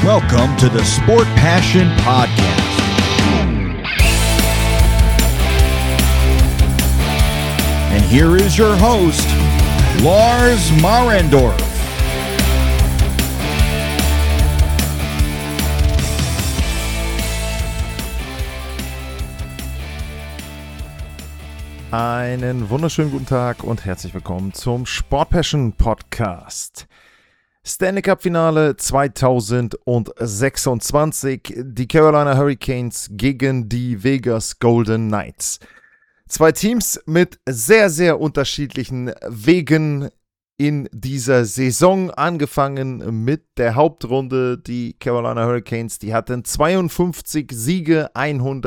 Welcome to the Sport Passion Podcast. And here is your host, Lars Marendorf. Einen wunderschönen guten Tag und herzlich willkommen zum Sport Passion Podcast. Stanley Cup Finale 2026, die Carolina Hurricanes gegen die Vegas Golden Knights. Zwei Teams mit sehr, sehr unterschiedlichen Wegen in dieser Saison, angefangen mit der Hauptrunde. Die Carolina Hurricanes, die hatten 52 Siege,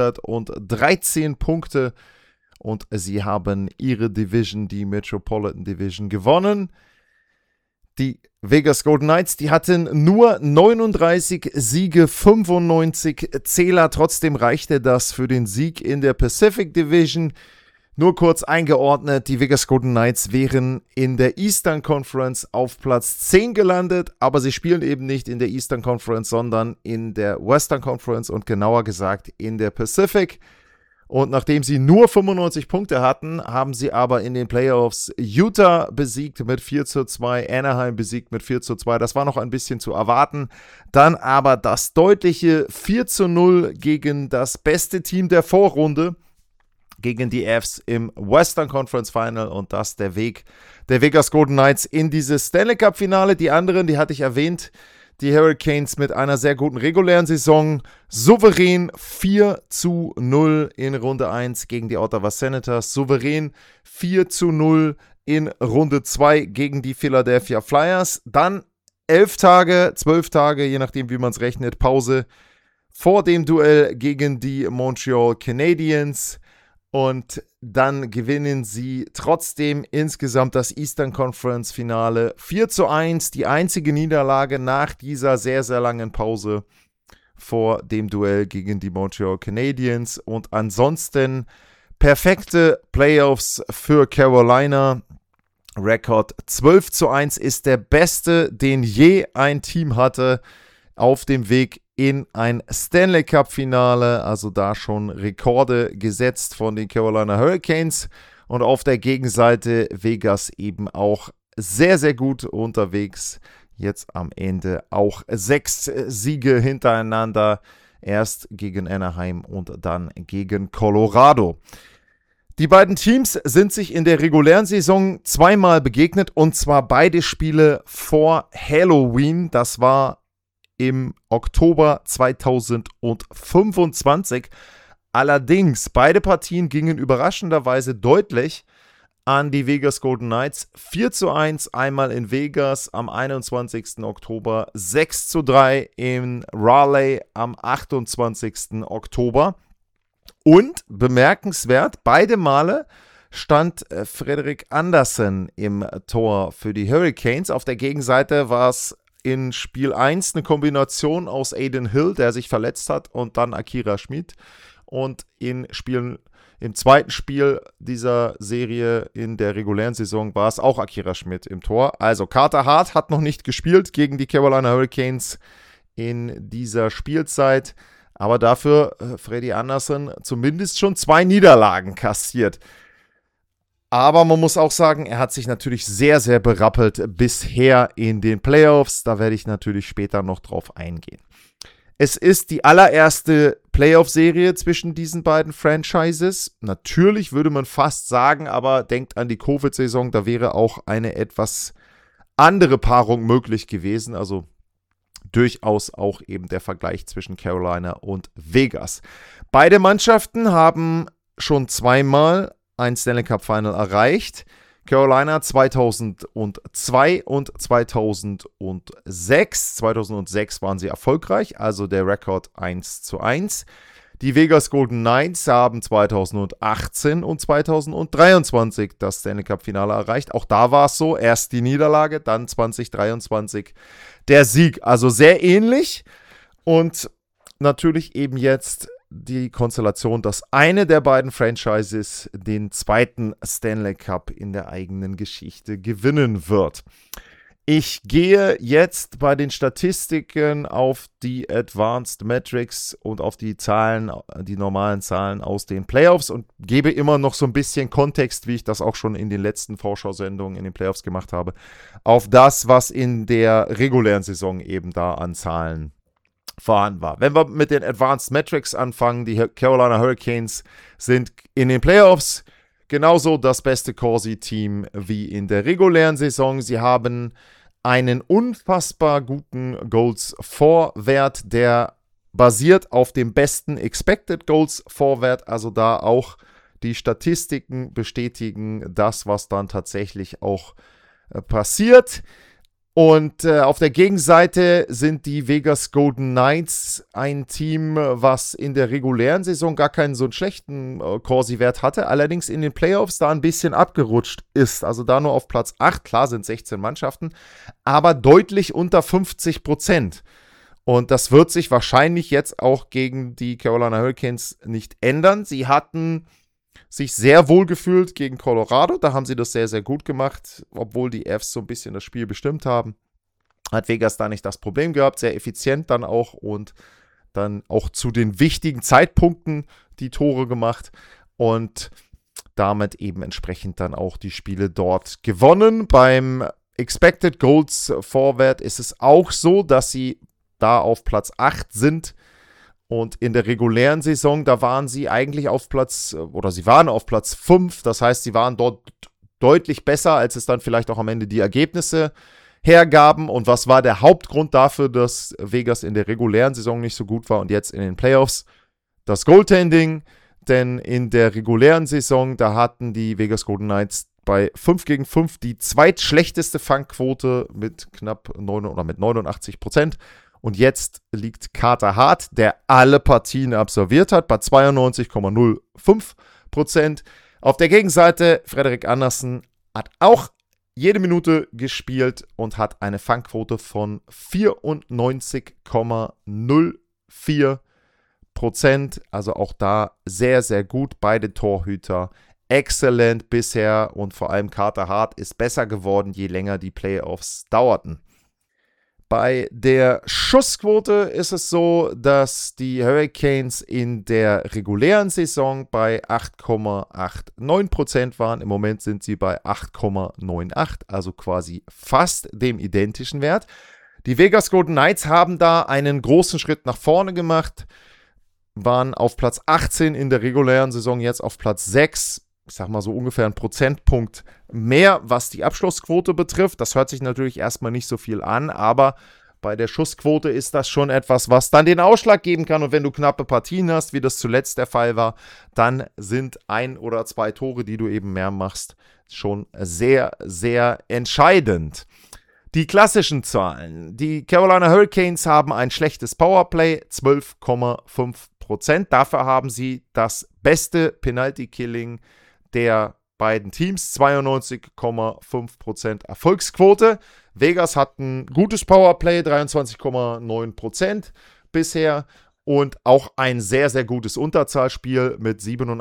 113 Punkte und sie haben ihre Division, die Metropolitan Division, gewonnen. Die Vegas Golden Knights, die hatten nur 39 Siege, 95 Zähler. Trotzdem reichte das für den Sieg in der Pacific Division. Nur kurz eingeordnet, die Vegas Golden Knights wären in der Eastern Conference auf Platz 10 gelandet, aber sie spielen eben nicht in der Eastern Conference, sondern in der Western Conference und genauer gesagt in der Pacific. Und nachdem sie nur 95 Punkte hatten, haben sie aber in den Playoffs Utah besiegt mit 4:2, Anaheim besiegt mit 4:2. Das war noch ein bisschen zu erwarten. Dann aber das deutliche 4:0 gegen das beste Team der Vorrunde, gegen die Avs im Western Conference Final. Und das der Weg der Vegas Golden Knights in dieses Stanley Cup Finale. Die anderen, die hatte ich erwähnt, die Hurricanes mit einer sehr guten regulären Saison, souverän 4:0 in Runde 1 gegen die Ottawa Senators, souverän 4:0 in Runde 2 gegen die Philadelphia Flyers, dann 12 Tage, je nachdem wie man es rechnet, Pause vor dem Duell gegen die Montreal Canadiens. Und dann gewinnen sie trotzdem insgesamt das Eastern Conference Finale 4:1. Die einzige Niederlage nach dieser sehr, sehr langen Pause vor dem Duell gegen die Montreal Canadiens. Und ansonsten perfekte Playoffs für Carolina. Rekord 12:1 ist der beste, den je ein Team hatte auf dem Weg in ein Stanley Cup Finale, also da schon Rekorde gesetzt von den Carolina Hurricanes und auf der Gegenseite Vegas eben auch sehr, sehr gut unterwegs. Jetzt am Ende auch 6 Siege hintereinander, erst gegen Anaheim und dann gegen Colorado. Die beiden Teams sind sich in der regulären Saison zweimal begegnet und zwar beide Spiele vor Halloween. Das war im Oktober 2025. Allerdings, beide Partien gingen überraschenderweise deutlich an die Vegas Golden Knights. 4:1 einmal in Vegas am 21. Oktober, 6:3 in Raleigh am 28. Oktober. Und bemerkenswert, beide Male stand Frederik Andersen im Tor für die Hurricanes. Auf der Gegenseite war es in Spiel 1 eine Kombination aus Adin Hill, der sich verletzt hat, und dann Akira Schmid. Und im zweiten Spiel dieser Serie in der regulären Saison war es auch Akira Schmid im Tor. Also Carter Hart hat noch nicht gespielt gegen die Carolina Hurricanes in dieser Spielzeit. Aber dafür Freddy Andersen zumindest schon 2 Niederlagen kassiert. Aber man muss auch sagen, er hat sich natürlich sehr, sehr berappelt bisher in den Playoffs. Da werde ich natürlich später noch drauf eingehen. Es ist die allererste Playoff-Serie zwischen diesen beiden Franchises. Natürlich würde man fast sagen, aber denkt an die Covid-Saison, da wäre auch eine etwas andere Paarung möglich gewesen. Also durchaus auch eben der Vergleich zwischen Carolina und Vegas. Beide Mannschaften haben schon zweimal ein Stanley Cup Final erreicht. Carolina 2002 und 2006. 2006 waren sie erfolgreich, also der Rekord 1:1. Die Vegas Golden Knights haben 2018 und 2023 das Stanley Cup Finale erreicht. Auch da war es so, erst die Niederlage, dann 2023 der Sieg. Also sehr ähnlich und natürlich eben jetzt die Konstellation, dass eine der beiden Franchises den zweiten Stanley Cup in der eigenen Geschichte gewinnen wird. Ich gehe jetzt bei den Statistiken auf die Advanced Metrics und auf die Zahlen, die normalen Zahlen aus den Playoffs und gebe immer noch so ein bisschen Kontext, wie ich das auch schon in den letzten Vorschau-Sendungen in den Playoffs gemacht habe, auf das, was in der regulären Saison eben da an Zahlen vorhanden war. Wenn wir mit den Advanced Metrics anfangen, die Carolina Hurricanes sind in den Playoffs genauso das beste Corsi-Team wie in der regulären Saison. Sie haben einen unfassbar guten Goals-For-Wert, der basiert auf dem besten Expected Goals-For-Wert. Also da auch die Statistiken bestätigen das, was dann tatsächlich auch passiert. Und auf der Gegenseite sind die Vegas Golden Knights ein Team, was in der regulären Saison gar keinen so einen schlechten Corsi-Wert hatte, allerdings in den Playoffs da ein bisschen abgerutscht ist. Also da nur auf Platz 8, klar sind 16 Mannschaften, aber deutlich unter 50%. Und das wird sich wahrscheinlich jetzt auch gegen die Carolina Hurricanes nicht ändern. Sie hatten sich sehr wohl gefühlt gegen Colorado. Da haben sie das sehr, sehr gut gemacht, obwohl die Avs so ein bisschen das Spiel bestimmt haben. Hat Vegas da nicht das Problem gehabt, sehr effizient dann auch und dann auch zu den wichtigen Zeitpunkten die Tore gemacht und damit eben entsprechend dann auch die Spiele dort gewonnen. Beim Expected Goals Forward ist es auch so, dass sie da auf Platz 8 sind. Und in der regulären Saison, da waren sie eigentlich auf Platz 5. Das heißt, sie waren dort deutlich besser, als es dann vielleicht auch am Ende die Ergebnisse hergaben. Und was war der Hauptgrund dafür, dass Vegas in der regulären Saison nicht so gut war und jetzt in den Playoffs? Das Goaltending. Denn in der regulären Saison, da hatten die Vegas Golden Knights bei 5-gegen-5 die zweitschlechteste Fangquote mit knapp 89%. Und jetzt liegt Carter Hart, der alle Partien absolviert hat, bei 92,05%. Auf der Gegenseite, Frederik Andersen hat auch jede Minute gespielt und hat eine Fangquote von 94,04%. Also auch da sehr, sehr gut. Beide Torhüter exzellent bisher und vor allem Carter Hart ist besser geworden, je länger die Playoffs dauerten. Bei der Schussquote ist es so, dass die Hurricanes in der regulären Saison bei 8,89% waren. Im Moment sind sie bei 8,98, also quasi fast dem identischen Wert. Die Vegas Golden Knights haben da einen großen Schritt nach vorne gemacht, waren auf Platz 18 in der regulären Saison, jetzt auf Platz 6. Ich sag mal so ungefähr einen Prozentpunkt mehr, was die Abschlussquote betrifft. Das hört sich natürlich erstmal nicht so viel an, aber bei der Schussquote ist das schon etwas, was dann den Ausschlag geben kann. Und wenn du knappe Partien hast, wie das zuletzt der Fall war, dann sind 1 oder 2 Tore, die du eben mehr machst, schon sehr, sehr entscheidend. Die klassischen Zahlen. Die Carolina Hurricanes haben ein schlechtes Powerplay, 12,5%. Dafür haben sie das beste Penalty-Killing der beiden Teams, 92,5% Erfolgsquote. Vegas hat ein gutes Powerplay, 23,9% bisher und auch ein sehr, sehr gutes Unterzahlspiel mit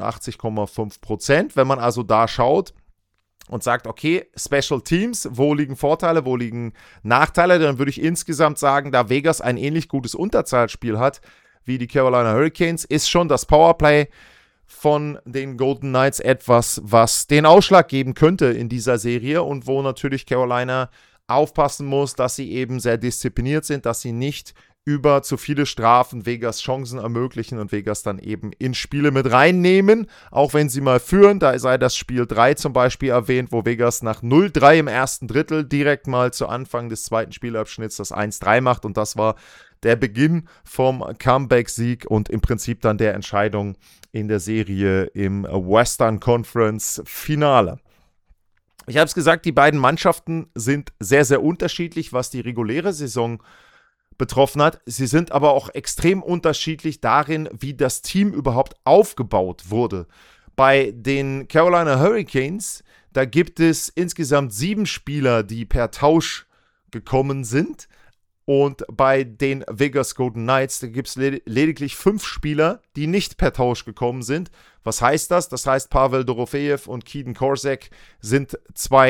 87,5%. Wenn man also da schaut und sagt, okay, Special Teams, wo liegen Vorteile, wo liegen Nachteile, dann würde ich insgesamt sagen, da Vegas ein ähnlich gutes Unterzahlspiel hat wie die Carolina Hurricanes, ist schon das Powerplay von den Golden Knights etwas, was den Ausschlag geben könnte in dieser Serie und wo natürlich Carolina aufpassen muss, dass sie eben sehr diszipliniert sind, dass sie nicht über zu viele Strafen Vegas Chancen ermöglichen und Vegas dann eben in Spiele mit reinnehmen, auch wenn sie mal führen. Da sei das Spiel 3 zum Beispiel erwähnt, wo Vegas nach 0-3 im ersten Drittel direkt mal zu Anfang des zweiten Spielabschnitts das 1-3 macht und das war der Beginn vom Comeback-Sieg und im Prinzip dann der Entscheidung in der Serie im Western Conference Finale. Ich habe es gesagt, die beiden Mannschaften sind sehr, sehr unterschiedlich, was die reguläre Saison betroffen hat. Sie sind aber auch extrem unterschiedlich darin, wie das Team überhaupt aufgebaut wurde. Bei den Carolina Hurricanes, da gibt es insgesamt 7 Spieler, die per Tausch gekommen sind. Und bei den Vegas Golden Knights, da gibt es lediglich 5 Spieler, die nicht per Tausch gekommen sind. Was heißt das? Das heißt, Pavel Dorofejew und Keegan Korczak sind 2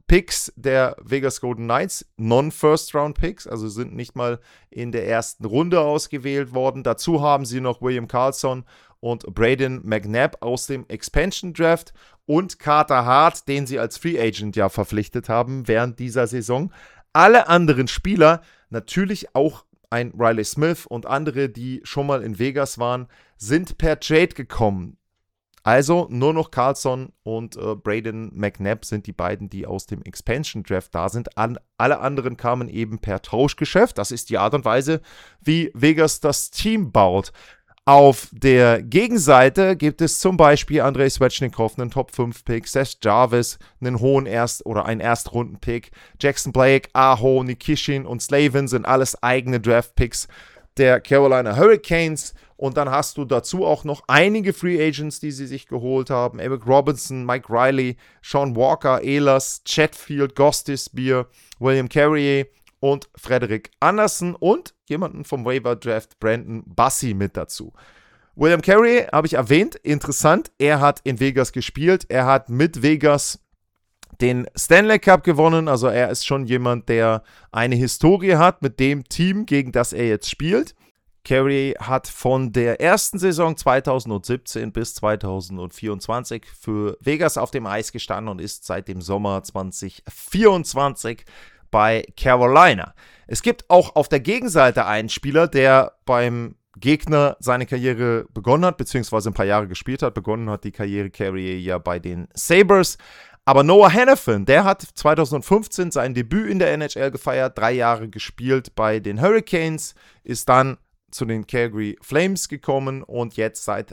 Picks der Vegas Golden Knights, Non-First-Round-Picks, also sind nicht mal in der ersten Runde ausgewählt worden. Dazu haben sie noch William Karlsson und Brayden McNabb aus dem Expansion Draft und Carter Hart, den sie als Free Agent ja verpflichtet haben während dieser Saison. Alle anderen Spieler, natürlich auch ein Riley Smith und andere, die schon mal in Vegas waren, sind per Trade gekommen. Also nur noch Karlsson und Brayden McNabb sind die beiden, die aus dem Expansion Draft da sind. Alle anderen kamen eben per Tauschgeschäft. Das ist die Art und Weise, wie Vegas das Team baut. Auf der Gegenseite gibt es zum Beispiel Andrei Svechnikov, einen Top-5-Pick, Seth Jarvis, einen hohen einen Erstrunden-Pick, Jackson Blake, Aho, Nikishin und Slavin sind alles eigene Draft-Picks der Carolina Hurricanes. Und dann hast du dazu auch noch einige Free Agents, die sie sich geholt haben. Eric Robinson, Mike Riley, Sean Walker, Ehlers, Chatfield, Gostisbehere, William Carrier und Frederik Andersen und jemanden vom Waiver Draft, Brandon Bussi, mit dazu. William Carrier habe ich erwähnt, interessant, er hat in Vegas gespielt, er hat mit Vegas den Stanley Cup gewonnen, also er ist schon jemand, der eine Historie hat mit dem Team, gegen das er jetzt spielt. Carrier hat von der ersten Saison 2017 bis 2024 für Vegas auf dem Eis gestanden und ist seit dem Sommer 2024 bei Carolina. Es gibt auch auf der Gegenseite einen Spieler, der beim Gegner seine Karriere begonnen hat, beziehungsweise ein paar Jahre gespielt hat. Begonnen hat die Karriere Carrier ja bei den Sabres. Aber Noah Hanifin, der hat 2015 sein Debüt in der NHL gefeiert, 3 Jahre gespielt bei den Hurricanes, ist dann zu den Calgary Flames gekommen und jetzt seit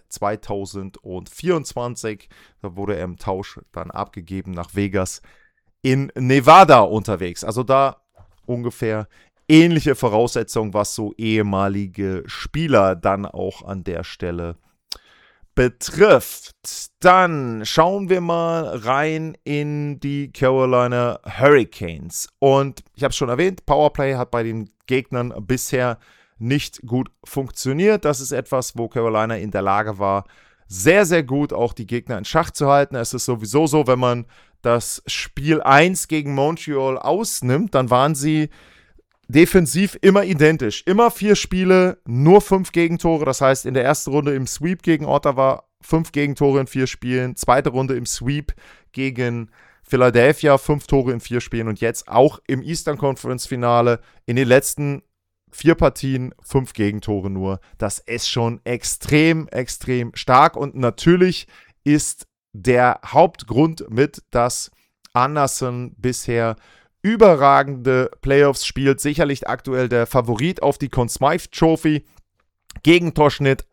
2024, da wurde er im Tausch dann abgegeben nach Vegas, in Nevada unterwegs. Also da ungefähr ähnliche Voraussetzungen, was so ehemalige Spieler dann auch an der Stelle betrifft. Dann schauen wir mal rein in die Carolina Hurricanes. Und ich habe es schon erwähnt, Powerplay hat bei den Gegnern bisher nicht gut funktioniert. Das ist etwas, wo Carolina in der Lage war, sehr, sehr gut auch die Gegner in Schach zu halten. Es ist sowieso so, wenn man das Spiel 1 gegen Montreal ausnimmt, dann waren sie defensiv immer identisch. Immer 4 Spiele, nur 5 Gegentore. Das heißt, in der ersten Runde im Sweep gegen Ottawa 5 Gegentore in 4 Spielen. Zweite Runde im Sweep gegen Philadelphia 5 Tore in 4 Spielen. Und jetzt auch im Eastern Conference Finale in den letzten 4 Partien 5 Gegentore nur. Das ist schon extrem, extrem stark. Und natürlich ist der Hauptgrund mit, dass Andersen bisher überragende Playoffs spielt. Sicherlich aktuell der Favorit auf die Conn Smythe Trophy. Gegentorschnitt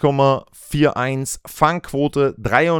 1,41, Fangquote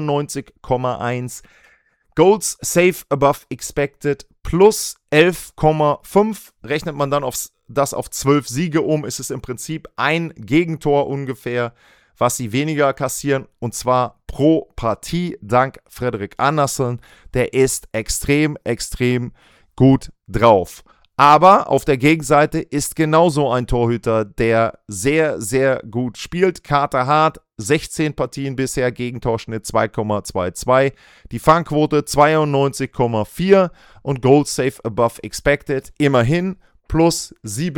93,1, Goals Save Above Expected plus 11,5. Rechnet man dann das auf 12 Siege um, ist es im Prinzip ein Gegentor ungefähr, was sie weniger kassieren, und zwar pro Partie, dank Frederik Andersen. Der ist extrem, extrem gut drauf. Aber auf der Gegenseite ist genauso ein Torhüter, der sehr, sehr gut spielt. Carter Hart, 16 Partien bisher, Gegentorschnitt 2,22, die Fangquote 92,4 und Goal Save Above Expected immerhin plus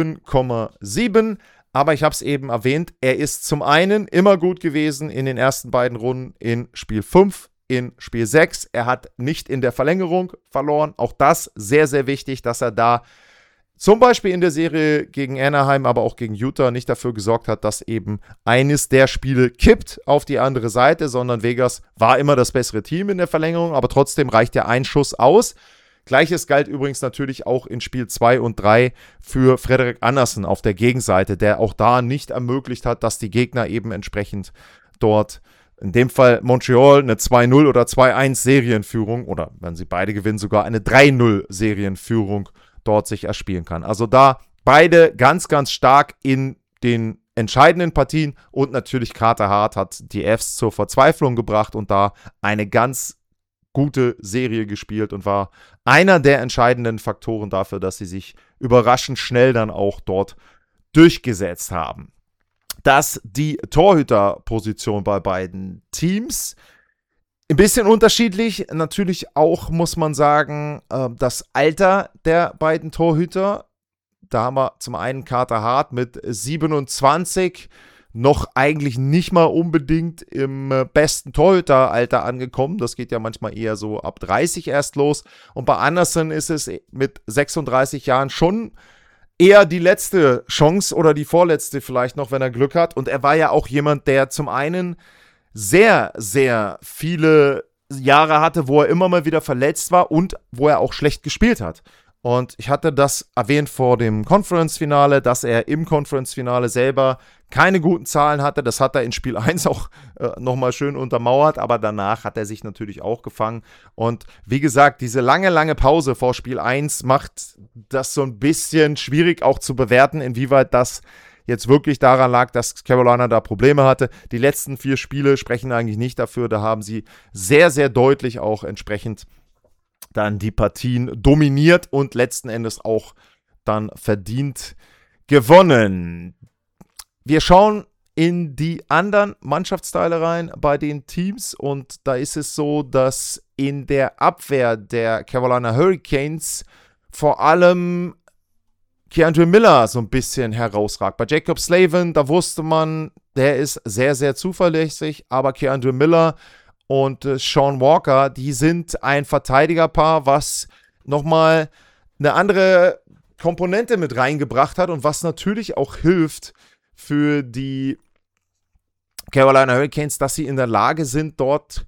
7,7. Aber ich habe es eben erwähnt, er ist zum einen immer gut gewesen in den ersten beiden Runden in Spiel 5, in Spiel 6. Er hat nicht in der Verlängerung verloren. Auch das sehr, sehr wichtig, dass er da zum Beispiel in der Serie gegen Anaheim, aber auch gegen Utah nicht dafür gesorgt hat, dass eben eines der Spiele kippt auf die andere Seite, sondern Vegas war immer das bessere Team in der Verlängerung, aber trotzdem reicht der ein Schuss aus. Gleiches galt übrigens natürlich auch in Spiel 2 und 3 für Frederik Andersen auf der Gegenseite, der auch da nicht ermöglicht hat, dass die Gegner eben entsprechend dort, in dem Fall Montreal, eine 2-0 oder 2-1 Serienführung oder wenn sie beide gewinnen, sogar eine 3-0 Serienführung dort sich erspielen kann. Also da beide ganz, ganz stark in den entscheidenden Partien und natürlich Carter Hart hat die Fs zur Verzweiflung gebracht und da eine ganz gute Serie gespielt und war einer der entscheidenden Faktoren dafür, dass sie sich überraschend schnell dann auch dort durchgesetzt haben. Dass die Torhüterposition bei beiden Teams Ein bisschen unterschiedlich, natürlich auch, muss man sagen, das Alter der beiden Torhüter. Da haben wir zum einen Carter Hart mit 27, noch eigentlich nicht mal unbedingt im besten Torhüteralter angekommen. Das geht ja manchmal eher so ab 30 erst los. Und bei Anderson ist es mit 36 Jahren schon eher die letzte Chance oder die vorletzte vielleicht noch, wenn er Glück hat. Und er war ja auch jemand, der zum einen sehr, sehr viele Jahre hatte, wo er immer mal wieder verletzt war und wo er auch schlecht gespielt hat. Und ich hatte das erwähnt vor dem Conference-Finale, dass er im Conference-Finale selber keine guten Zahlen hatte. Das hat er in Spiel 1 auch nochmal schön untermauert, aber danach hat er sich natürlich auch gefangen. Und wie gesagt, diese lange, lange Pause vor Spiel 1 macht das so ein bisschen schwierig auch zu bewerten, inwieweit das jetzt wirklich daran lag, dass Carolina da Probleme hatte. Die letzten 4 Spiele sprechen eigentlich nicht dafür. Da haben sie sehr, sehr deutlich auch entsprechend dann die Partien dominiert und letzten Endes auch dann verdient gewonnen. Wir schauen in die anderen Mannschaftsteile rein bei den Teams und da ist es so, dass in der Abwehr der Carolina Hurricanes vor allem Keandre Miller so ein bisschen herausragt. Bei Jaccob Slavin, da wusste man, der ist sehr, sehr zuverlässig, aber Keandre Miller und Sean Walker, die sind ein Verteidigerpaar, was nochmal eine andere Komponente mit reingebracht hat und was natürlich auch hilft für die Carolina Hurricanes, dass sie in der Lage sind, dort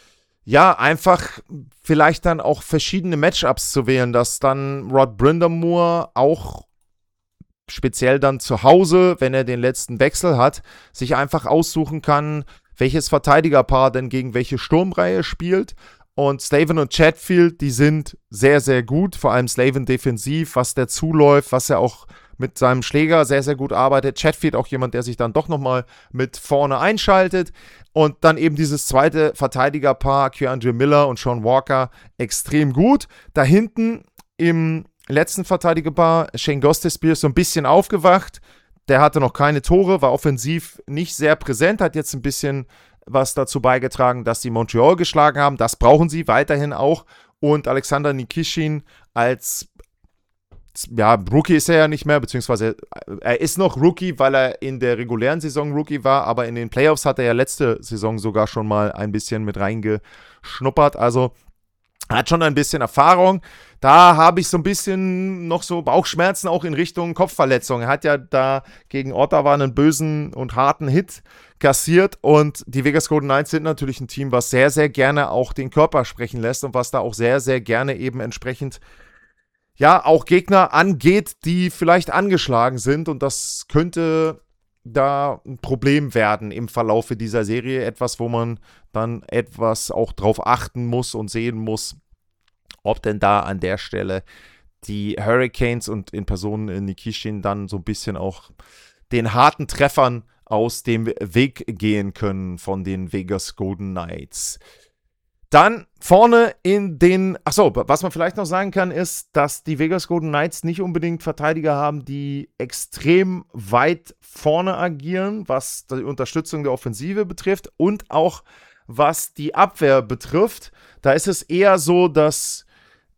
ja einfach vielleicht dann auch verschiedene Matchups zu wählen, dass dann Rod Brind'Amour auch speziell dann zu Hause, wenn er den letzten Wechsel hat, sich einfach aussuchen kann, welches Verteidigerpaar denn gegen welche Sturmreihe spielt. Und Slavin und Chatfield, die sind sehr, sehr gut, vor allem Slavin defensiv, was der zuläuft, was er auch mit seinem Schläger sehr, sehr gut arbeitet. Chatfield auch jemand, der sich dann doch nochmal mit vorne einschaltet. Und dann eben dieses zweite Verteidigerpaar, Keandre Miller und Sean Walker, extrem gut. Da hinten im letzten Verteidigerpaar, Shane Gostisbehere, so ein bisschen aufgewacht. Der hatte noch keine Tore, war offensiv nicht sehr präsent, hat jetzt ein bisschen was dazu beigetragen, dass sie Montreal geschlagen haben. Das brauchen sie weiterhin auch. Und Alexander Nikishin als, ja, Rookie ist er ja nicht mehr, beziehungsweise er ist noch Rookie, weil er in der regulären Saison Rookie war, aber in den Playoffs hat er ja letzte Saison sogar schon mal ein bisschen mit reingeschnuppert. Also hat schon ein bisschen Erfahrung. Da habe ich so ein bisschen noch so Bauchschmerzen auch in Richtung Kopfverletzung. Er hat ja da gegen Ottawa einen bösen und harten Hit kassiert und die Vegas Golden Knights sind natürlich ein Team, was sehr, sehr gerne auch den Körper sprechen lässt und was da auch sehr, sehr gerne eben entsprechend ja auch Gegner angeht, die vielleicht angeschlagen sind und das könnte da ein Problem werden im Verlaufe dieser Serie. Etwas, wo man dann etwas auch drauf achten muss und sehen muss, ob denn da an der Stelle die Hurricanes und in Person Nikishin dann so ein bisschen auch den harten Treffern aus dem Weg gehen können von den Vegas Golden Knights. Dann vorne in den, was man vielleicht noch sagen kann, ist, dass die Vegas Golden Knights nicht unbedingt Verteidiger haben, die extrem weit vorne agieren, was die Unterstützung der Offensive betrifft und auch was die Abwehr betrifft. Da ist es eher so, dass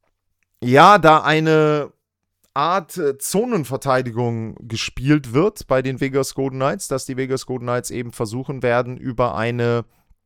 ja, da eine Art Zonenverteidigung gespielt wird bei den Vegas Golden Knights, dass die Vegas Golden Knights eben versuchen werden, über eine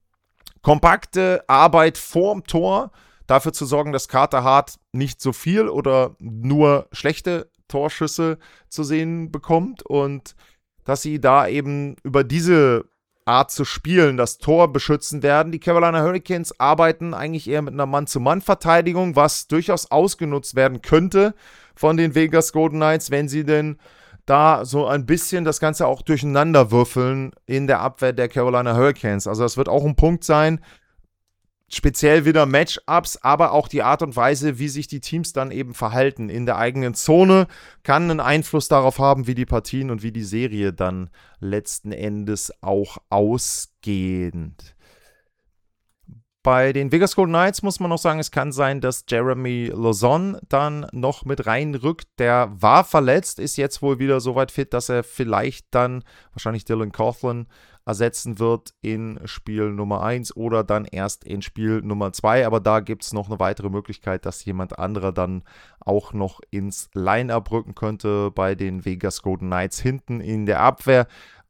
kompakte Arbeit vorm Tor dafür zu sorgen, dass Carter Hart nicht so viel oder nur schlechte Torschüsse zu sehen bekommt und dass sie da eben über diese Art zu spielen das Tor beschützen werden. Die Carolina Hurricanes arbeiten eigentlich eher mit einer Mann-zu-Mann-Verteidigung, was durchaus ausgenutzt werden könnte von den Vegas Golden Knights, wenn sie denn da so ein bisschen das Ganze auch durcheinander würfeln in der Abwehr der Carolina Hurricanes. Also das wird auch ein Punkt sein, speziell wieder Matchups, aber auch die Art und Weise, wie sich die Teams dann eben verhalten in der eigenen Zone, kann einen Einfluss darauf haben, wie die Partien und wie die Serie dann letzten Endes auch ausgeht. Bei den Vegas Golden Knights muss man noch sagen, es kann sein, dass Jeremy Lauzon dann noch mit reinrückt. Der war verletzt, ist jetzt wohl wieder so weit fit, dass er vielleicht dann wahrscheinlich Dylan Coughlin ersetzen wird in Spiel Nummer 1 oder dann erst in Spiel Nummer 2. Aber da gibt es noch eine weitere Möglichkeit, dass jemand anderer dann auch noch ins Line-Up rücken könnte bei den Vegas Golden Knights hinten in der Abwehr.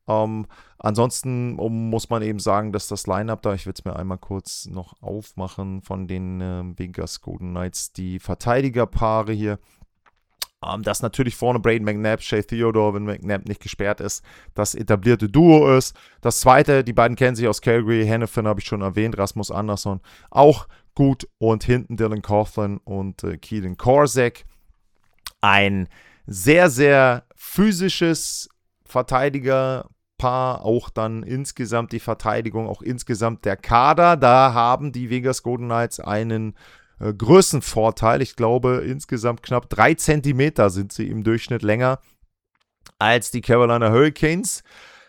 Ansonsten muss man eben sagen, dass das Line-Up da, ich will es mir einmal kurz noch aufmachen von den Vegas Golden Knights, die Verteidigerpaare hier, dass natürlich vorne Braden McNabb, Shea Theodore, wenn McNabb nicht gesperrt ist, das etablierte Duo ist. Das zweite, die beiden kennen sich aus Calgary, Hanifin habe ich schon erwähnt, Rasmus Andersson auch gut und hinten Dylan Coughlin und Keelan Korczak. Ein sehr, sehr physisches Verteidigerpaar, auch dann insgesamt die Verteidigung, auch insgesamt der Kader. Da haben die Vegas Golden Knights einen Größenvorteil. Ich glaube, insgesamt knapp 3 Zentimeter sind sie im Durchschnitt länger als die Carolina Hurricanes.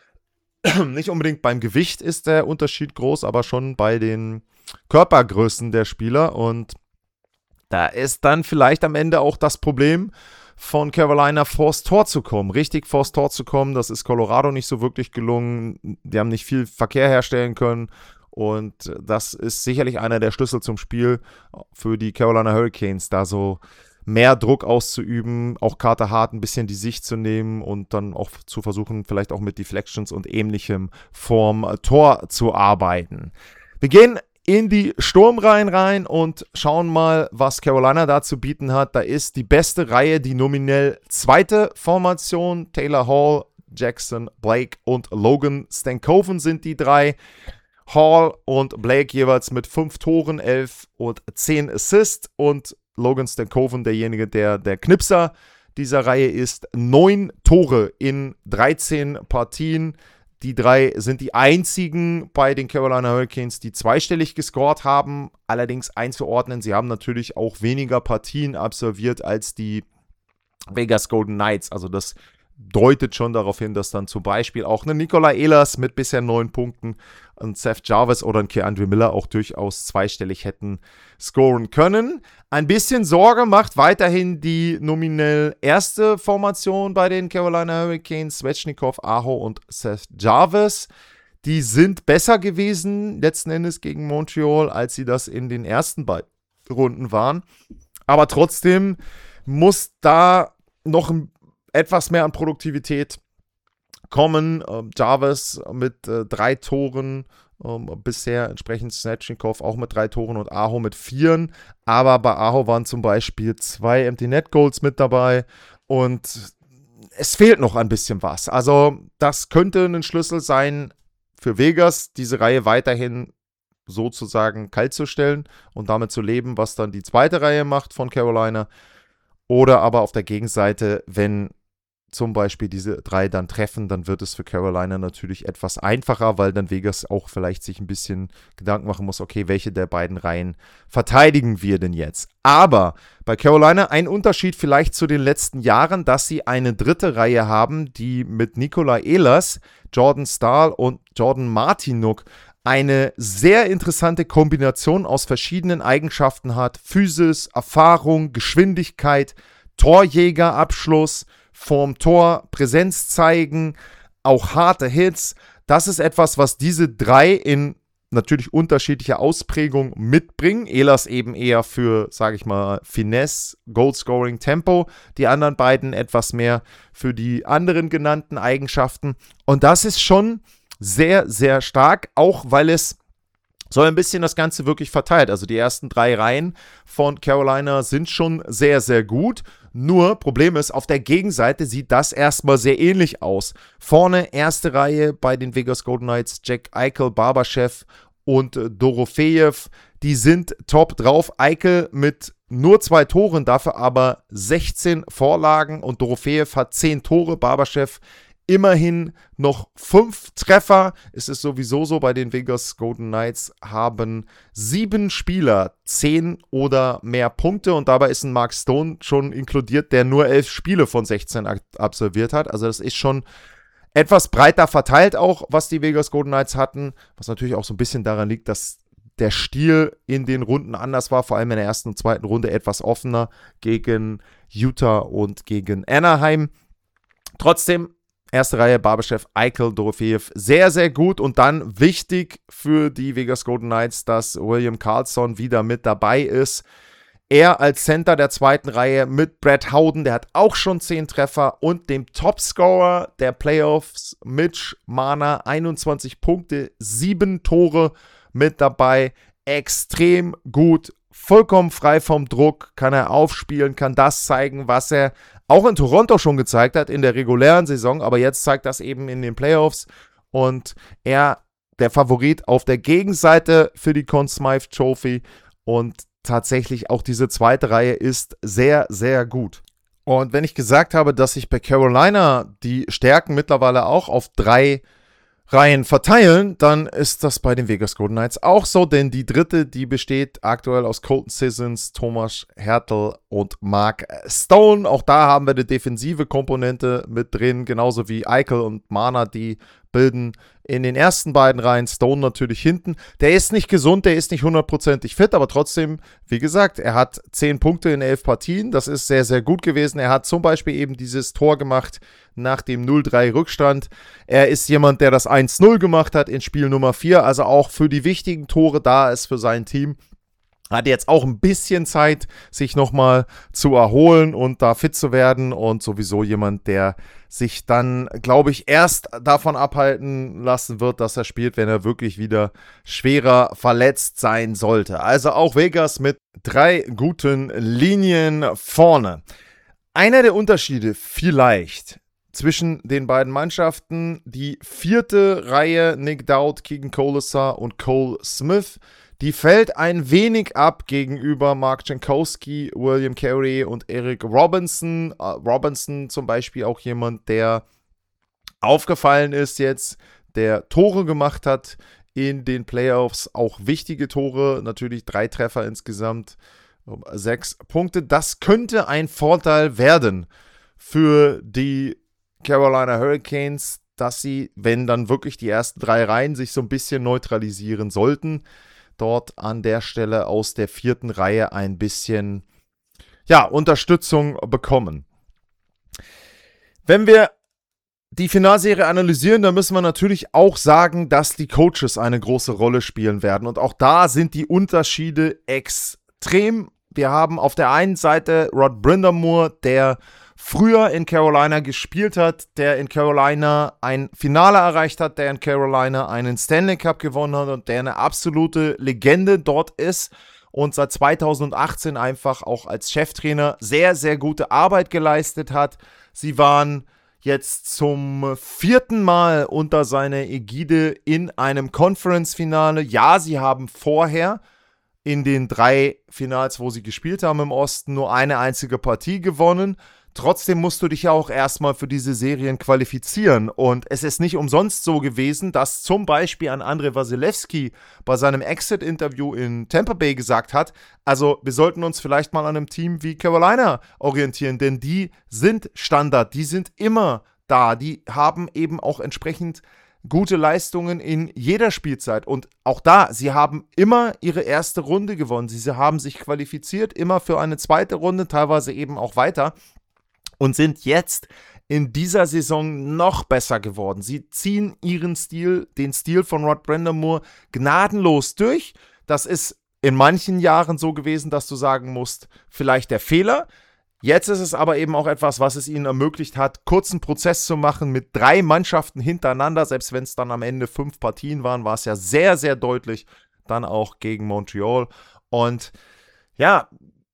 Nicht unbedingt beim Gewicht ist der Unterschied groß, aber schon bei den Körpergrößen der Spieler. Und da ist dann vielleicht am Ende auch das Problem von Carolina, vors Tor zu kommen. Richtig vors Tor zu kommen, das ist Colorado nicht so wirklich gelungen. Die haben nicht viel Verkehr herstellen können. Und das ist sicherlich einer der Schlüssel zum Spiel für die Carolina Hurricanes, da so mehr Druck auszuüben, auch Carter Hart ein bisschen die Sicht zu nehmen und dann auch zu versuchen, vielleicht auch mit Deflections und Ähnlichem vorm Tor zu arbeiten. Wir gehen in die Sturmreihen rein und schauen mal, was Carolina da zu bieten hat. Da ist die beste Reihe, die nominell zweite Formation. Taylor Hall, Jackson Blake und Logan Stankoven sind die drei. Hall und Blake jeweils mit 5 Toren, 11 und 10 Assists und Logan Stankoven, derjenige, der Knipser dieser Reihe ist, 9 Tore in 13 Partien. Die drei sind die einzigen bei den Carolina Hurricanes, die zweistellig gescored haben, allerdings einzuordnen, sie haben natürlich auch weniger Partien absolviert als die Vegas Golden Knights, also das deutet schon darauf hin, dass dann zum Beispiel auch ein Nikola Ehlers mit bisher 9 Punkten, ein Seth Jarvis oder ein Keandre Miller auch durchaus zweistellig hätten scoren können. Ein bisschen Sorge macht weiterhin die nominell erste Formation bei den Carolina Hurricanes, Svechnikov, Aho und Seth Jarvis. Die sind besser gewesen, letzten Endes gegen Montreal, als sie das in den ersten beiden Runden waren. Aber trotzdem muss da noch etwas mehr an Produktivität kommen. Jarvis mit 3 Toren, bisher entsprechend Svechnikov auch mit 3 Toren und Aho mit 4. Aber bei Aho waren zum Beispiel 2 Empty Net Goals mit dabei und es fehlt noch ein bisschen was. Also das könnte ein Schlüssel sein für Vegas, diese Reihe weiterhin sozusagen kalt zu stellen und damit zu leben, was dann die zweite Reihe macht von Carolina. Oder aber auf der Gegenseite, wenn zum Beispiel diese 3 dann treffen, dann wird es für Carolina natürlich etwas einfacher, weil dann Vegas auch vielleicht sich ein bisschen Gedanken machen muss, okay, welche der beiden Reihen verteidigen wir denn jetzt? Aber bei Carolina ein Unterschied vielleicht zu den letzten Jahren, dass sie eine dritte Reihe haben, die mit Nikola Ehlers, Jordan Staal und Jordan Martinook eine sehr interessante Kombination aus verschiedenen Eigenschaften hat. Physis, Erfahrung, Geschwindigkeit, Torjägerabschluss, vorm Tor, Präsenz zeigen, auch harte Hits. Das ist etwas, was diese 3 in natürlich unterschiedlicher Ausprägung mitbringen. Ehlers eben eher für, sage ich mal, Finesse, Goalscoring, Tempo. Die anderen beiden etwas mehr für die anderen genannten Eigenschaften. Und das ist schon sehr, sehr stark, auch weil es so ein bisschen das Ganze wirklich verteilt. Also die ersten 3 Reihen von Carolina sind schon sehr, sehr gut. Nur, Problem ist, auf der Gegenseite sieht das erstmal sehr ähnlich aus. Vorne erste Reihe bei den Vegas Golden Knights, Jack Eichel, Barbashev und Dorofejew. Die sind top drauf. Eichel mit nur 2 Toren, dafür aber 16 Vorlagen und Dorofejew hat 10 Tore, Barbashev immerhin noch 5 Treffer. Es ist sowieso so, bei den Vegas Golden Knights haben 7 Spieler 10 oder mehr Punkte und dabei ist ein Mark Stone schon inkludiert, der nur 11 Spiele von 16 absolviert hat. Also das ist schon etwas breiter verteilt auch, was die Vegas Golden Knights hatten, was natürlich auch so ein bisschen daran liegt, dass der Stil in den Runden anders war, vor allem in der ersten und zweiten Runde etwas offener gegen Utah und gegen Anaheim. Trotzdem, erste Reihe, Barbashev, Eichel, Dorofeev, sehr, sehr gut. Und dann wichtig für die Vegas Golden Knights, dass William Karlsson wieder mit dabei ist. Er als Center der zweiten Reihe mit Brett Howden, der hat auch schon 10 Treffer, und dem Topscorer der Playoffs, Mitch Marner, 21 Punkte, 7 Tore mit dabei. Extrem gut, vollkommen frei vom Druck, kann er aufspielen, kann das zeigen, was er auch in Toronto schon gezeigt hat in der regulären Saison, aber jetzt zeigt das eben in den Playoffs, und er der Favorit auf der Gegenseite für die Conn Smythe Trophy, und tatsächlich auch diese zweite Reihe ist sehr, sehr gut. Und wenn ich gesagt habe, dass sich bei Carolina die Stärken mittlerweile auch auf 3 Reihen verteilen, dann ist das bei den Vegas Golden Knights auch so, denn die dritte, die besteht aktuell aus Colton Sissons, Thomas Hertl und Mark Stone. Auch da haben wir eine defensive Komponente mit drin, genauso wie Eichel und Marner, die bilden in den ersten beiden Reihen, Stone natürlich hinten. Der ist nicht gesund, der ist nicht 100%ig fit, aber trotzdem, wie gesagt, er hat 10 Punkte in 11 Partien, das ist sehr, sehr gut gewesen. Er hat zum Beispiel eben dieses Tor gemacht nach dem 0-3 Rückstand. Er ist jemand, der das 1-0 gemacht hat in Spiel Nummer 4, also auch für die wichtigen Tore da ist für sein Team. Hat jetzt auch ein bisschen Zeit, sich nochmal zu erholen und da fit zu werden, und sowieso jemand, der sich dann, glaube ich, erst davon abhalten lassen wird, dass er spielt, wenn er wirklich wieder schwerer verletzt sein sollte. Also auch Vegas mit 3 guten Linien vorne. Einer der Unterschiede vielleicht zwischen den beiden Mannschaften, die 4. Reihe, Nick Dowd, Keegan Kolesar und Cole Smith, die fällt ein wenig ab gegenüber Mark Jankowski, William Carey und Eric Robinson. Robinson zum Beispiel auch jemand, der aufgefallen ist jetzt, der Tore gemacht hat in den Playoffs, auch wichtige Tore, natürlich 3 Treffer insgesamt, 6 Punkte. Das könnte ein Vorteil werden für die Carolina Hurricanes, dass sie, wenn dann wirklich die ersten 3 Reihen sich so ein bisschen neutralisieren sollten, dort an der Stelle aus der 4. Reihe ein bisschen Unterstützung bekommen. Wenn wir die Finalserie analysieren, dann müssen wir natürlich auch sagen, dass die Coaches eine große Rolle spielen werden. Und auch da sind die Unterschiede extrem. Wir haben auf der einen Seite Rod Brind'Amour, der früher in Carolina gespielt hat, der in Carolina ein Finale erreicht hat, der in Carolina einen Stanley Cup gewonnen hat und der eine absolute Legende dort ist und seit 2018 einfach auch als Cheftrainer sehr, sehr gute Arbeit geleistet hat. Sie waren jetzt zum 4. Mal unter seiner Ägide in einem Conference-Finale. Ja, sie haben vorher in den 3 Finals, wo sie gespielt haben im Osten, nur eine einzige Partie gewonnen. Trotzdem musst du dich ja auch erstmal für diese Serien qualifizieren. Und es ist nicht umsonst so gewesen, dass zum Beispiel an Andrei Vasilevskiy bei seinem Exit-Interview in Tampa Bay gesagt hat, also wir sollten uns vielleicht mal an einem Team wie Carolina orientieren, denn die sind Standard, die sind immer da, die haben eben auch entsprechend gute Leistungen in jeder Spielzeit. Und auch da, sie haben immer ihre erste Runde gewonnen. Sie haben sich qualifiziert, immer für eine zweite Runde, teilweise eben auch weiter. Und sind jetzt in dieser Saison noch besser geworden. Sie ziehen ihren Stil, den Stil von Rod Brind'Amour, gnadenlos durch. Das ist in manchen Jahren so gewesen, dass du sagen musst, vielleicht der Fehler. Jetzt ist es aber eben auch etwas, was es ihnen ermöglicht hat, kurzen Prozess zu machen mit 3 Mannschaften hintereinander. Selbst wenn es dann am Ende 5 Partien waren, war es ja sehr, sehr deutlich. Dann auch gegen Montreal. Und ja,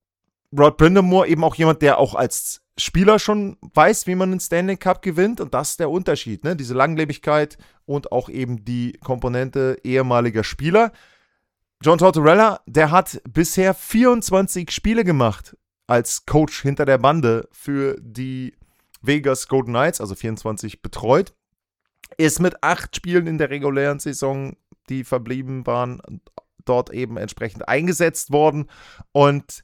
Rod Brind'Amour eben auch jemand, der auch als Spieler schon weiß, wie man einen Stanley Cup gewinnt, und das ist der Unterschied, ne? Diese Langlebigkeit und auch eben die Komponente ehemaliger Spieler. John Tortorella, der hat bisher 24 Spiele gemacht als Coach hinter der Bande für die Vegas Golden Knights, also 24 betreut, ist mit 8 Spielen in der regulären Saison, die verblieben waren, dort eben entsprechend eingesetzt worden, und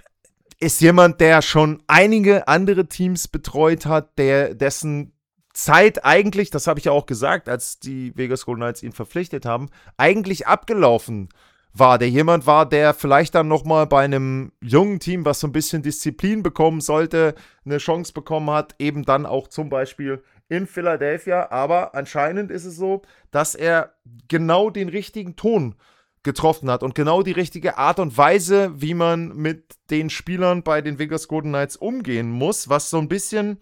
ist jemand, der schon einige andere Teams betreut hat, dessen Zeit eigentlich, das habe ich ja auch gesagt, als die Vegas Golden Knights ihn verpflichtet haben, eigentlich abgelaufen war, der jemand war, der vielleicht dann nochmal bei einem jungen Team, was so ein bisschen Disziplin bekommen sollte, eine Chance bekommen hat, eben dann auch zum Beispiel in Philadelphia. Aber anscheinend ist es so, dass er genau den richtigen Ton getroffen hat und genau die richtige Art und Weise, wie man mit den Spielern bei den Vegas Golden Knights umgehen muss, was so ein bisschen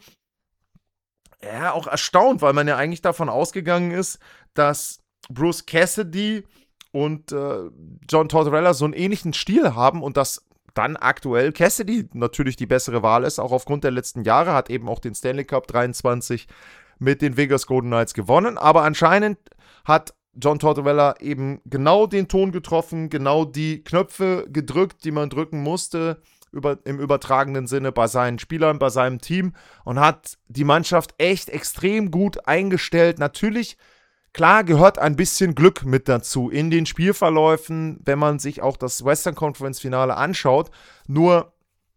auch erstaunt, weil man ja eigentlich davon ausgegangen ist, dass Bruce Cassidy und John Tortorella so einen ähnlichen Stil haben und dass dann aktuell Cassidy natürlich die bessere Wahl ist, auch aufgrund der letzten Jahre, hat eben auch den Stanley Cup 23 mit den Vegas Golden Knights gewonnen, aber anscheinend hat John Tortorella eben genau den Ton getroffen, genau die Knöpfe gedrückt, die man drücken musste, im übertragenen Sinne bei seinen Spielern, bei seinem Team und hat die Mannschaft echt extrem gut eingestellt. Natürlich, klar, gehört ein bisschen Glück mit dazu in den Spielverläufen, wenn man sich auch das Western Conference Finale anschaut. Nur,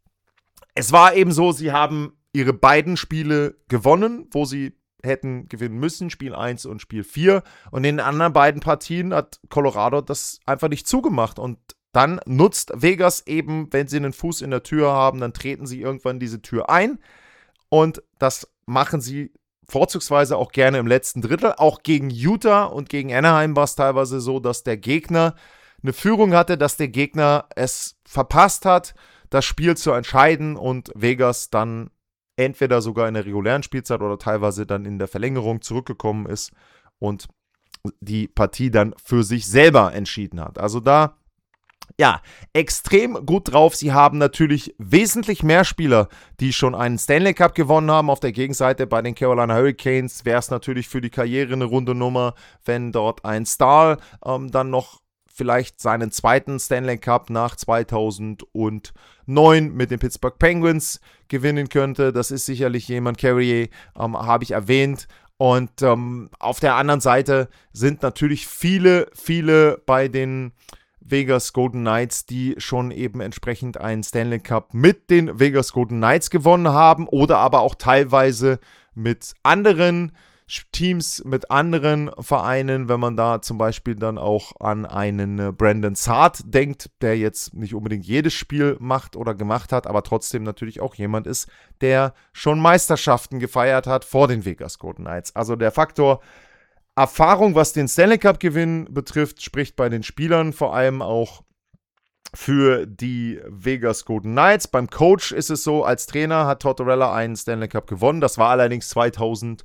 es war eben so, sie haben ihre beiden Spiele gewonnen, wo sie hätten gewinnen müssen, Spiel 1 und Spiel 4. Und in den anderen beiden Partien hat Colorado das einfach nicht zugemacht. Und dann nutzt Vegas eben, wenn sie einen Fuß in der Tür haben, dann treten sie irgendwann diese Tür ein. Und das machen sie vorzugsweise auch gerne im letzten Drittel. Auch gegen Utah und gegen Anaheim war es teilweise so, dass der Gegner eine Führung hatte, dass der Gegner es verpasst hat, das Spiel zu entscheiden und Vegas dann entweder sogar in der regulären Spielzeit oder teilweise dann in der Verlängerung zurückgekommen ist und die Partie dann für sich selber entschieden hat. Also da, ja, extrem gut drauf. Sie haben natürlich wesentlich mehr Spieler, die schon einen Stanley Cup gewonnen haben. Auf der Gegenseite bei den Carolina Hurricanes wäre es natürlich für die Karriere eine runde Nummer, wenn dort ein Star dann noch vielleicht seinen zweiten Stanley Cup nach 2009 mit den Pittsburgh Penguins gewinnen könnte. Das ist sicherlich jemand, Carrier, habe ich erwähnt. Und auf der anderen Seite sind natürlich viele bei den Vegas Golden Knights, die schon eben entsprechend einen Stanley Cup mit den Vegas Golden Knights gewonnen haben oder aber auch teilweise mit anderen Teams, mit anderen Vereinen, wenn man da zum Beispiel dann auch an einen Brandon Saad denkt, der jetzt nicht unbedingt jedes Spiel macht oder gemacht hat, aber trotzdem natürlich auch jemand ist, der schon Meisterschaften gefeiert hat vor den Vegas Golden Knights. Also der Faktor Erfahrung, was den Stanley Cup-Gewinn betrifft, spricht bei den Spielern vor allem auch für die Vegas Golden Knights. Beim Coach ist es so, als Trainer hat Tortorella einen Stanley Cup gewonnen. Das war allerdings 2004,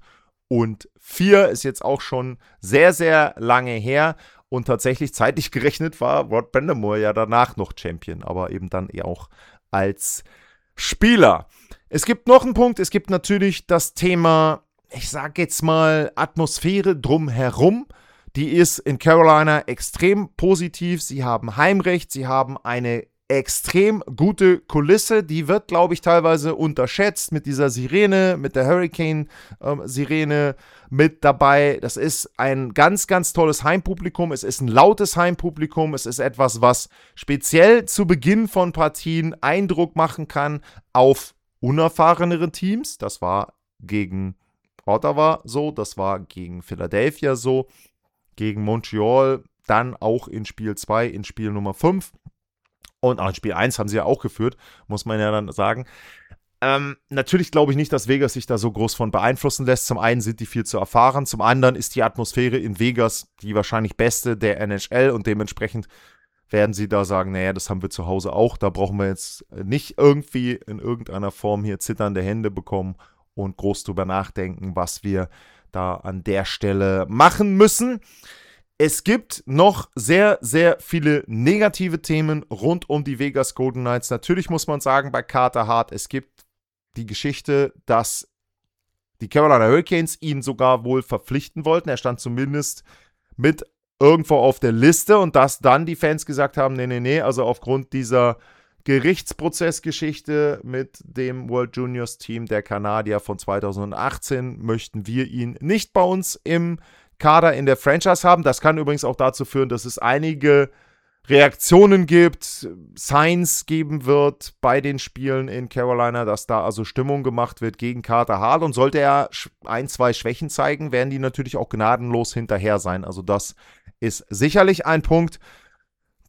ist jetzt auch schon sehr, sehr lange her. Und tatsächlich zeitlich gerechnet war Rod Brind'Amour ja danach noch Champion, aber eben dann eher auch als Spieler. Es gibt noch einen Punkt, es gibt natürlich das Thema, ich sage jetzt mal, Atmosphäre drumherum. Die ist in Carolina extrem positiv. Sie haben Heimrecht, sie haben eine extrem gute Kulisse. Die wird, glaube ich, teilweise unterschätzt mit dieser Sirene, mit der Hurricane-Sirene mit dabei. Das ist ein ganz, ganz tolles Heimpublikum. Es ist ein lautes Heimpublikum. Es ist etwas, was speziell zu Beginn von Partien Eindruck machen kann auf unerfahrenere Teams. Das war gegen Ottawa so, das war gegen Philadelphia so, gegen Montreal, dann auch in Spiel 2, in Spiel Nummer 5 und auch in Spiel 1 haben sie ja auch geführt, muss man ja dann sagen. Natürlich glaube ich nicht, dass Vegas sich da so groß von beeinflussen lässt. Zum einen sind die viel zu erfahren, zum anderen ist die Atmosphäre in Vegas die wahrscheinlich beste der NHL und dementsprechend werden sie da sagen, naja, das haben wir zu Hause auch, da brauchen wir jetzt nicht irgendwie in irgendeiner Form hier zitternde Hände bekommen und groß drüber nachdenken, was wir da an der Stelle machen müssen. Es gibt noch sehr, sehr viele negative Themen rund um die Vegas Golden Knights. Natürlich muss man sagen, bei Carter Hart, es gibt die Geschichte, dass die Carolina Hurricanes ihn sogar wohl verpflichten wollten. Er stand zumindest mit irgendwo auf der Liste und dass dann die Fans gesagt haben, nee, also aufgrund dieser Gerichtsprozessgeschichte mit dem World Juniors Team der Kanadier von 2018 möchten wir ihn nicht bei uns im Kader in der Franchise haben. Das kann übrigens auch dazu führen, dass es einige Reaktionen gibt, Signs geben wird bei den Spielen in Carolina, dass da also Stimmung gemacht wird gegen Carter Hart und sollte er 1-2 Schwächen zeigen, werden die natürlich auch gnadenlos hinterher sein. Also das ist sicherlich ein Punkt.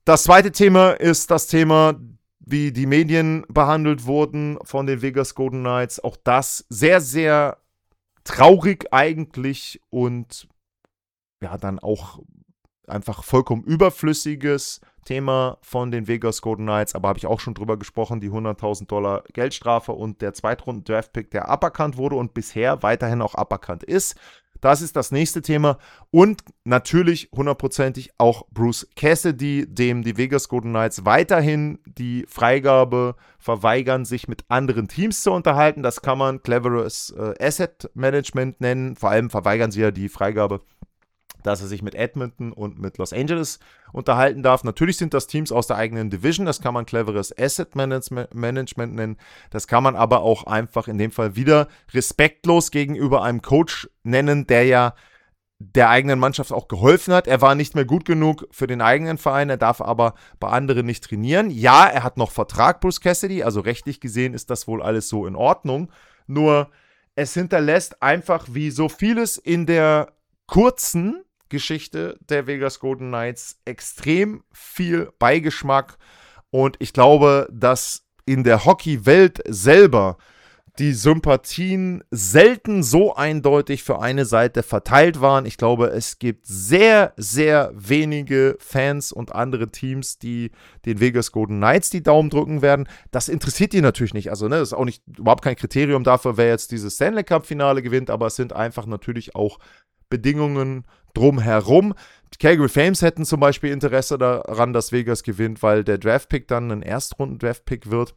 Das zweite Thema ist das Thema, wie die Medien behandelt wurden von den Vegas Golden Knights. Auch das sehr, sehr traurig eigentlich und ja, dann auch einfach vollkommen überflüssiges Thema von den Vegas Golden Knights, aber habe ich auch schon drüber gesprochen, die $100.000 Geldstrafe und der Zweitrunden-Draftpick, der aberkannt wurde und bisher weiterhin auch aberkannt ist. Das ist das nächste Thema und natürlich hundertprozentig auch Bruce Cassidy, dem die Vegas Golden Knights weiterhin die Freigabe verweigern, sich mit anderen Teams zu unterhalten. Das kann man cleveres Asset Management nennen. Vor allem verweigern sie ja die Freigabe, dass er sich mit Edmonton und mit Los Angeles unterhalten darf. Natürlich sind das Teams aus der eigenen Division, das kann man cleveres Asset Management nennen. Das kann man aber auch einfach in dem Fall wieder respektlos gegenüber einem Coach nennen, der ja der eigenen Mannschaft auch geholfen hat. Er war nicht mehr gut genug für den eigenen Verein, er darf aber bei anderen nicht trainieren. Ja, er hat noch Vertrag, Bruce Cassidy, also rechtlich gesehen ist das wohl alles so in Ordnung. Nur es hinterlässt einfach wie so vieles in der kurzen Geschichte der Vegas Golden Knights extrem viel Beigeschmack und ich glaube, dass in der Hockey-Welt selber die Sympathien selten so eindeutig für eine Seite verteilt waren. Ich glaube, es gibt sehr, sehr wenige Fans und andere Teams, die den Vegas Golden Knights die Daumen drücken werden. Das interessiert die natürlich nicht. Also, das ist auch nicht überhaupt kein Kriterium dafür, wer jetzt dieses Stanley Cup-Finale gewinnt, aber es sind einfach natürlich auch Bedingungen drumherum. Die Calgary Flames hätten zum Beispiel Interesse daran, dass Vegas gewinnt, weil der Draftpick dann ein Erstrunden-Draftpick wird.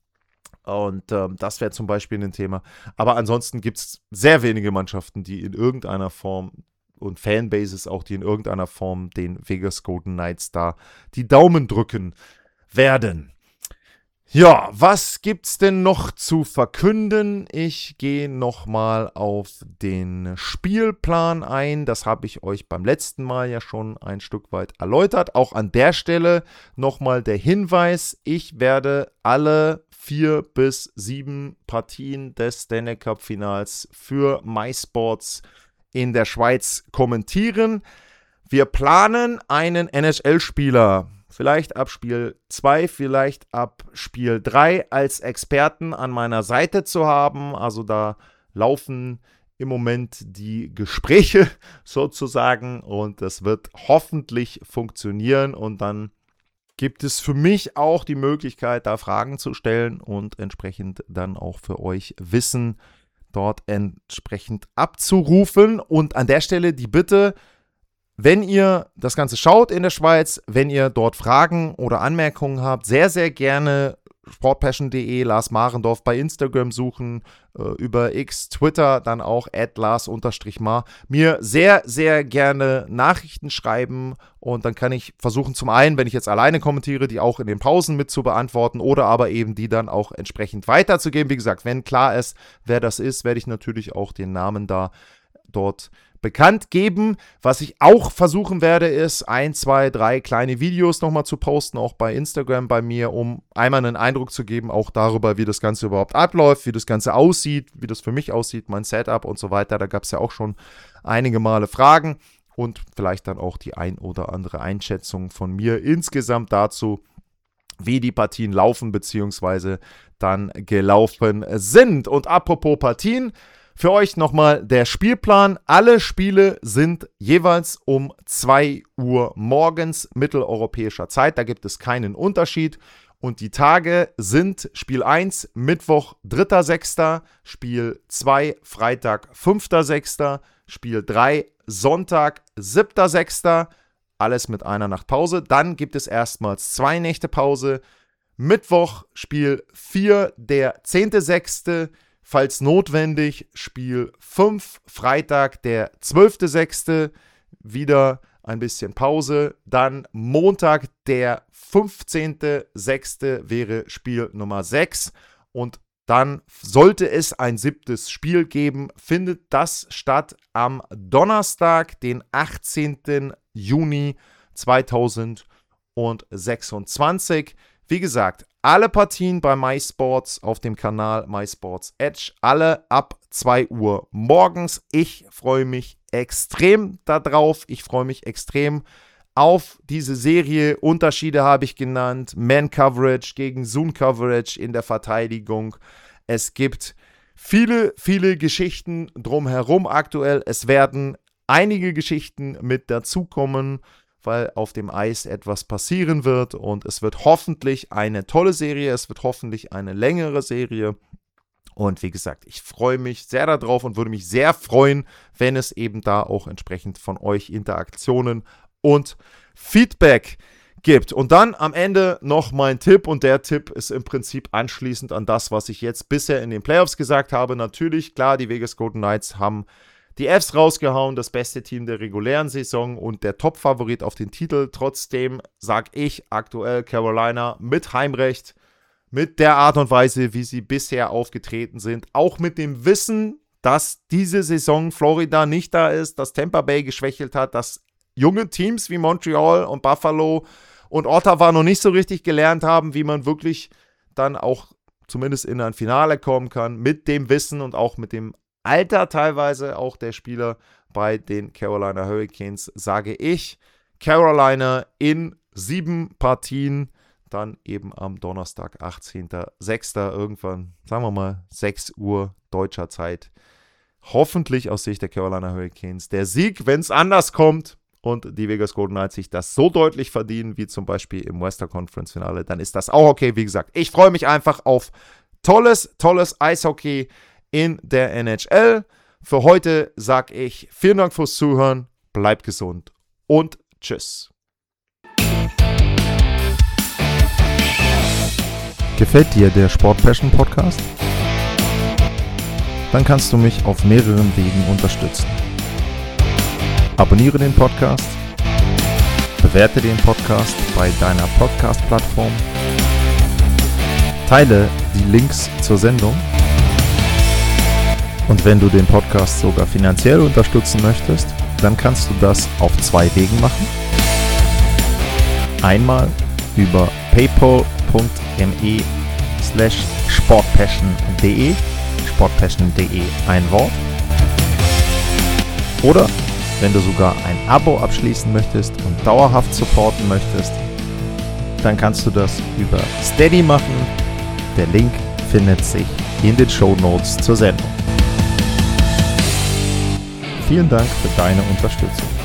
Und das wäre zum Beispiel ein Thema. Aber ansonsten gibt es sehr wenige Mannschaften, die in irgendeiner Form und Fanbases auch, die in irgendeiner Form den Vegas Golden Knights da die Daumen drücken werden. Ja, was gibt's denn noch zu verkünden? Ich gehe nochmal auf den Spielplan ein. Das habe ich euch beim letzten Mal ja schon ein Stück weit erläutert. Auch an der Stelle nochmal der Hinweis, ich werde alle 4 bis 7 Partien des Stanley Cup Finals für MySports in der Schweiz kommentieren. Wir planen einen NHL-Spieler vielleicht ab Spiel 2, vielleicht ab Spiel 3 als Experten an meiner Seite zu haben. Also da laufen im Moment die Gespräche sozusagen und das wird hoffentlich funktionieren und dann gibt es für mich auch die Möglichkeit, da Fragen zu stellen und entsprechend dann auch für euch Wissen dort entsprechend abzurufen. Und an der Stelle die Bitte, wenn ihr das Ganze schaut in der Schweiz, wenn ihr dort Fragen oder Anmerkungen habt, sehr, sehr gerne sportpassion.de, Lars Marendorf bei Instagram suchen, über X, Twitter, dann auch @Lars_Mar. Mir sehr, sehr gerne Nachrichten schreiben und dann kann ich versuchen, zum einen, wenn ich jetzt alleine kommentiere, die auch in den Pausen mit zu beantworten oder aber eben die dann auch entsprechend weiterzugeben. Wie gesagt, wenn klar ist, wer das ist, werde ich natürlich auch den Namen dort bekannt geben. Was ich auch versuchen werde, ist 1, 2, 3 kleine Videos nochmal zu posten, auch bei Instagram bei mir, um einmal einen Eindruck zu geben, auch darüber, wie das Ganze überhaupt abläuft, wie das Ganze aussieht, wie das für mich aussieht, mein Setup und so weiter. Da gab es ja auch schon einige Male Fragen und vielleicht dann auch die ein oder andere Einschätzung von mir insgesamt dazu, wie die Partien laufen bzw. dann gelaufen sind. Und apropos Partien, für euch nochmal der Spielplan. Alle Spiele sind jeweils um 2 Uhr morgens mitteleuropäischer Zeit. Da gibt es keinen Unterschied. Und die Tage sind Spiel 1 Mittwoch 3.6., Spiel 2 Freitag 5.6., Spiel 3 Sonntag 7.6., alles mit einer Nacht Pause. Dann gibt es erstmals 2 Nächte Pause. Mittwoch Spiel 4 der 10.6., falls notwendig, Spiel 5, Freitag, der 12.6., wieder ein bisschen Pause. Dann Montag, der 15.6. wäre Spiel Nummer 6. Und dann sollte es ein 7. Spiel geben, findet das statt am Donnerstag, den 18. Juni 2026. Wie gesagt, alle Partien bei MySports auf dem Kanal MySports Edge, alle ab 2 Uhr morgens. Ich freue mich extrem darauf. Ich freue mich extrem auf diese Serie. Unterschiede habe ich genannt. Man-Coverage gegen Zone-Coverage in der Verteidigung. Es gibt viele, viele Geschichten drumherum aktuell. Es werden einige Geschichten mit dazukommen, weil auf dem Eis etwas passieren wird. Und es wird hoffentlich eine tolle Serie. Es wird hoffentlich eine längere Serie. Und wie gesagt, ich freue mich sehr darauf und würde mich sehr freuen, wenn es eben da auch entsprechend von euch Interaktionen und Feedback gibt. Und dann am Ende noch mein Tipp, und der Tipp ist im Prinzip anschließend an das, was ich jetzt bisher in den Playoffs gesagt habe. Natürlich, klar, die Vegas Golden Knights haben die Fs rausgehauen, das beste Team der regulären Saison und der Top-Favorit auf den Titel. Trotzdem sage ich aktuell Carolina mit Heimrecht, mit der Art und Weise, wie sie bisher aufgetreten sind, auch mit dem Wissen, dass diese Saison Florida nicht da ist, dass Tampa Bay geschwächelt hat, dass junge Teams wie Montreal und Buffalo und Ottawa noch nicht so richtig gelernt haben, wie man wirklich dann auch zumindest in ein Finale kommen kann, mit dem Wissen und auch mit dem Alter teilweise auch der Spieler bei den Carolina Hurricanes, sage ich, Carolina in 7 Partien, dann eben am Donnerstag, 18.06. irgendwann, sagen wir mal 6 Uhr deutscher Zeit. Hoffentlich aus Sicht der Carolina Hurricanes der Sieg, wenn es anders kommt und die Vegas Golden Knights sich das so deutlich verdienen, wie zum Beispiel im Western Conference Finale, dann ist das auch okay. Wie gesagt, ich freue mich einfach auf tolles Eishockey in der NHL. Für heute sage ich vielen Dank fürs Zuhören, bleibt gesund und tschüss. Gefällt dir der Sport Passion Podcast? Dann kannst du mich auf mehreren Wegen unterstützen. Abonniere den Podcast, bewerte den Podcast bei deiner Podcast-Plattform, teile die Links zur Sendung und wenn du den Podcast sogar finanziell unterstützen möchtest, dann kannst du das auf 2 Wegen machen. Einmal über paypal.me/sportpassion.de, sportpassion.de ein Wort. Oder wenn du sogar ein Abo abschließen möchtest und dauerhaft supporten möchtest, dann kannst du das über Steady machen. Der Link findet sich in den Shownotes zur Sendung. Vielen Dank für deine Unterstützung.